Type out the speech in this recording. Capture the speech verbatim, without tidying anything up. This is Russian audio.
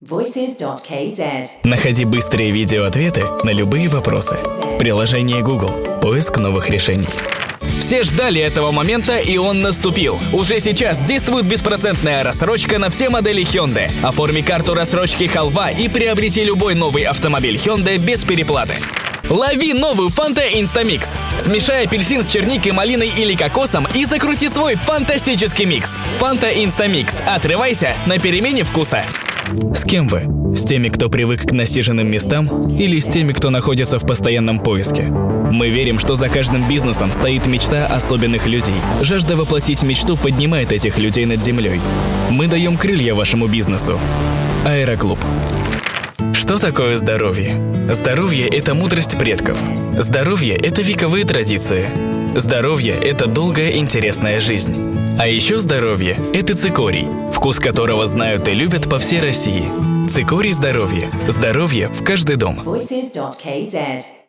voices dot k z. Находи быстрые видеоответы на любые вопросы. Приложение Google. Поиск новых решений. Все ждали этого момента, и он наступил. Уже сейчас действует беспроцентная рассрочка на все модели Hyundai. Оформи карту рассрочки халва и приобрети любой новый автомобиль Hyundai без переплаты. Лови новую Fanta Instamix. Смешай апельсин с черникой, малиной или кокосом и закрути свой фантастический микс. Fanta Instamix. Отрывайся на перемене вкуса. С кем вы? С теми, кто привык к насиженным местам, или с теми, кто находится в постоянном поиске? Мы верим, что за каждым бизнесом стоит мечта особенных людей. Жажда воплотить мечту поднимает этих людей над землей. Мы даем крылья вашему бизнесу. Аэроклуб. Что такое здоровье? Здоровье – это мудрость предков. Здоровье – это вековые традиции. Здоровье – это долгая интересная жизнь. А еще здоровье – это цикорий, вкус которого знают и любят по всей России. Цикорий здоровье. Здоровье в каждый дом. voices dot k z.